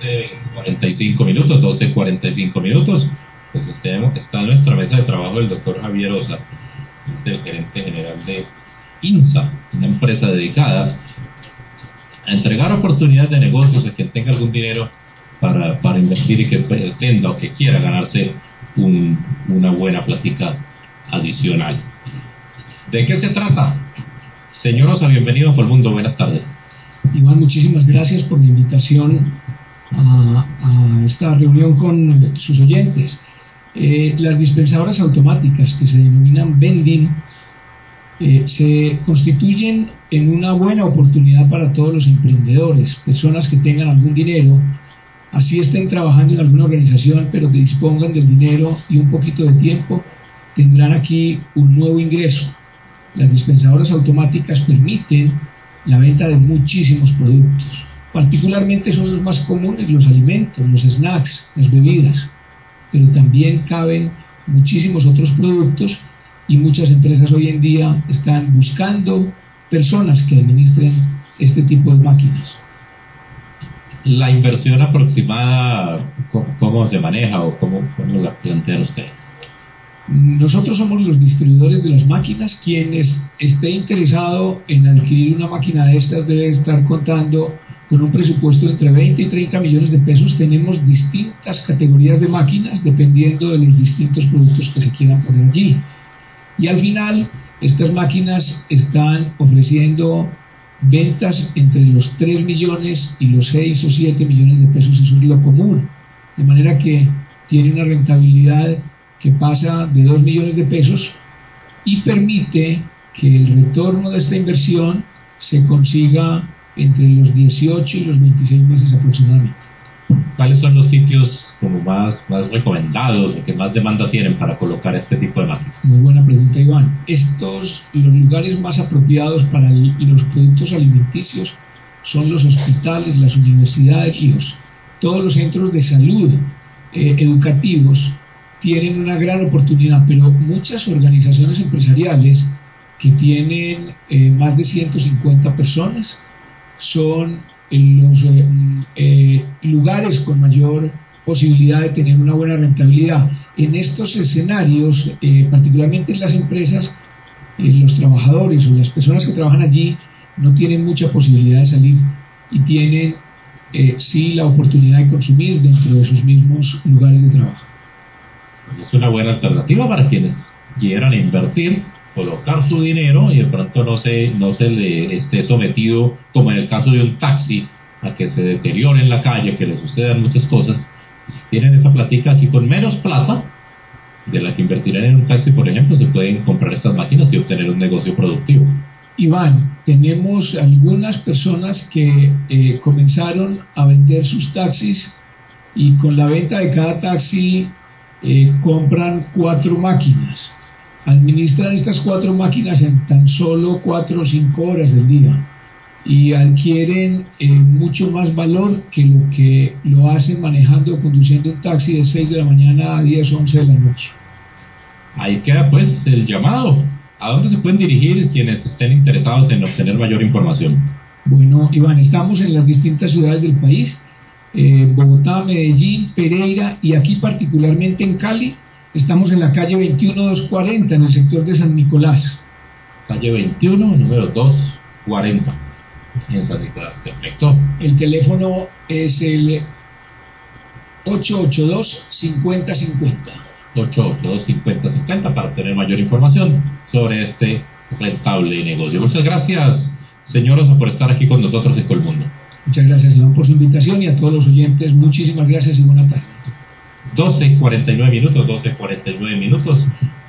12:45 minutos, 12:45 minutos. Pues está en nuestra mesa de trabajo el doctor Javier Osa, es el gerente general de INSA, una empresa dedicada a entregar oportunidades de negocios a quien tenga algún dinero para invertir y que pretenda o que quiera ganarse una buena plática adicional. ¿De qué se trata? Señor Osa, bienvenido a Colmundo, buenas tardes. Iván, muchísimas gracias por la invitación a esta reunión con sus oyentes. Las dispensadoras automáticas, que se denominan vending, se constituyen en una buena oportunidad para todos los emprendedores, personas que tengan algún dinero, así estén trabajando en alguna organización, pero que dispongan del dinero y un poquito de tiempo, tendrán aquí un nuevo ingreso. Las dispensadoras automáticas permiten la venta de muchísimos productos. Particularmente son los más comunes los alimentos, los snacks, las bebidas, pero también caben muchísimos otros productos y muchas empresas hoy en día están buscando personas que administren este tipo de máquinas. La inversión aproximada, ¿cómo se maneja o cómo la plantean ustedes? Nosotros somos los distribuidores de las máquinas. Quienes esté interesado en adquirir una máquina de estas debe estar contando con un presupuesto de entre 20 y 30 millones de pesos. Tenemos distintas categorías de máquinas dependiendo de los distintos productos que se quieran poner allí. Y al final, estas máquinas están ofreciendo ventas entre los 3 millones y los 6 o 7 millones de pesos. Eso es lo común. De manera que tiene una rentabilidad que pasa de 2 millones de pesos y permite que el retorno de esta inversión se consiga entre los 18 y los 26 meses aproximadamente. ¿Cuáles son los sitios como más recomendados o que más demanda tienen para colocar este tipo de máquinas? Muy buena pregunta, Iván. Los lugares más apropiados para los productos alimenticios son los hospitales, las universidades y todos los centros de salud educativos tienen una gran oportunidad, pero muchas organizaciones empresariales que tienen más de 150 personas son los lugares con mayor posibilidad de tener una buena rentabilidad. En estos escenarios, particularmente en las empresas, los trabajadores o las personas que trabajan allí no tienen mucha posibilidad de salir y tienen sí la oportunidad de consumir dentro de sus mismos lugares de trabajo. Es una buena alternativa para quienes quieran invertir, colocar su dinero y de pronto no se le esté sometido, como en el caso de un taxi, a que se deteriore en la calle, que le sucedan muchas cosas. Si tienen esa platica aquí con menos plata de la que invertirán en un taxi, por ejemplo, se pueden comprar estas máquinas y obtener un negocio productivo. Iván, tenemos algunas personas que comenzaron a vender sus taxis y con la venta de cada taxi compran 4 máquinas. Administran estas 4 máquinas en tan solo 4 o 5 horas del día y adquieren mucho más valor que lo que lo hacen manejando o conduciendo un taxi de 6 de la mañana a 10 o 11 de la noche. Ahí queda pues el llamado. ¿A dónde se pueden dirigir quienes estén interesados en obtener mayor información? Bueno, Iván, estamos en las distintas ciudades del país, Bogotá, Medellín, Pereira y aquí particularmente en Cali. Estamos en la calle 21-240 en el sector de San Nicolás. Calle 21, número 240 en San Nicolás, perfecto. El teléfono es el 882-5050. 882-5050 para obtener mayor información sobre este rentable negocio. Muchas gracias, señor Osa, por estar aquí con nosotros en Colmundo. Muchas gracias, Iván, por su invitación y a todos los oyentes, muchísimas gracias y buena tarde. 12:49 minutos.